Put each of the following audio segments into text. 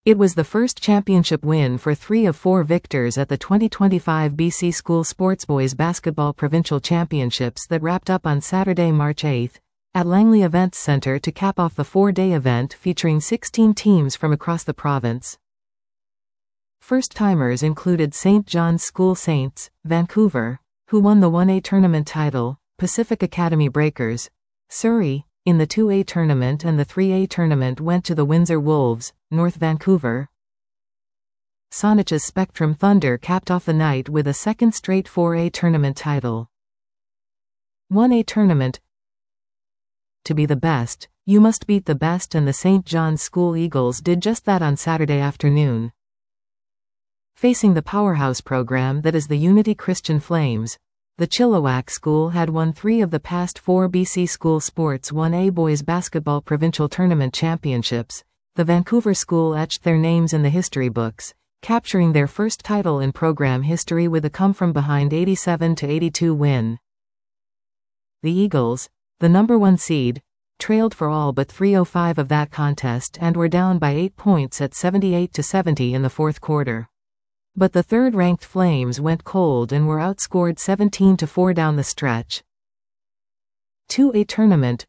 It was the first championship win for 3 of 4 victors at the 2025 BC School Sports Boys Basketball Provincial Championships that wrapped up on Saturday, March 8, at Langley Events Centre to cap off the 4-day event featuring 16 teams from across the province. First-timers included St. John's School Saints, Vancouver, who won the 1A tournament title, Pacific Academy Breakers, Surrey, in the 2A tournament, and the 3A tournament went to the Windsor Wolves, North Vancouver. Saanach's Spectrum Thunder capped off the night with a second straight 4A tournament title. 1A tournament. To be the best, you must beat the best, and the St. John's School Eagles did just that on Saturday afternoon. Facing the powerhouse program that is the Unity Christian Flames, the Chilliwack School had won 3 of the past 4 BC School Sports 1A Boys Basketball Provincial Tournament Championships. The Vancouver School etched their names in the history books, capturing their first title in program history with a come-from-behind 87-82 win. The Eagles, the number 1 seed, trailed for all but 3:05 of that contest and were down by 8 points at 78-70 in the fourth quarter. But the third-ranked Flames went cold and were outscored 17-4 down the stretch. 2A tournament.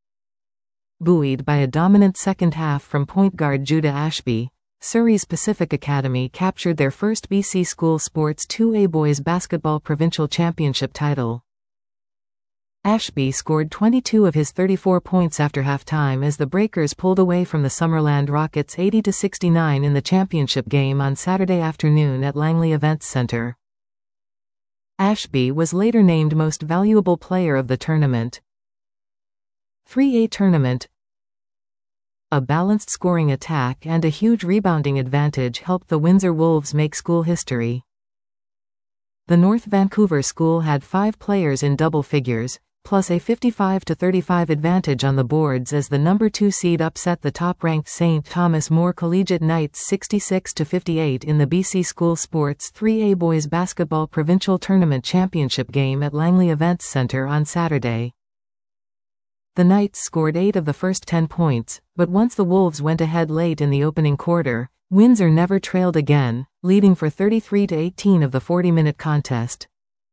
Buoyed by a dominant second half from point guard Judah Ashby, Surrey's Pacific Academy captured their first BC School Sports 2A Boys Basketball Provincial Championship title. Ashby scored 22 of his 34 points after halftime as the Breakers pulled away from the Summerland Rockets 80-69 in the championship game on Saturday afternoon at Langley Events Centre. Ashby was later named Most Valuable Player of the tournament. 3A tournament. A balanced scoring attack and a huge rebounding advantage helped the Windsor Wolves make school history. The North Vancouver School had 5 players in double figures, plus a 55-35 advantage on the boards as the number 2 seed upset the top-ranked St. Thomas More Collegiate Knights 66-58 in the BC School Sports 3A Boys Basketball Provincial Tournament Championship game at Langley Events Centre on Saturday. The Knights scored 8 of the first 10 points, but once the Wolves went ahead late in the opening quarter, Windsor never trailed again, leading for 33-18 of the 40-minute contest.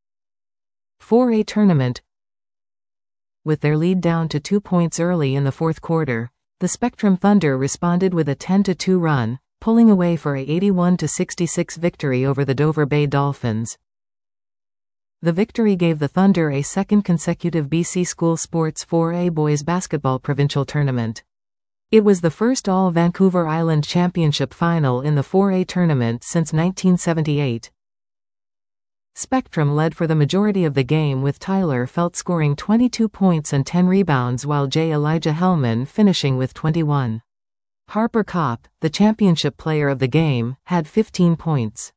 4A tournament. With their lead down to 2 points early in the fourth quarter, the Spectrum Thunder responded with a 10-2 run, pulling away for a 81-66 victory over the Dover Bay Dolphins. The victory gave the Thunder a second consecutive BC School Sports 4A Boys Basketball Provincial Tournament. It was the first All-Vancouver Island Championship final in the 4A tournament since 1978. Spectrum led for the majority of the game with Tyler Felt scoring 22 points and 10 rebounds while J. Elijah Hellman finishing with 21. Harper Kopp, the championship player of the game, had 15 points.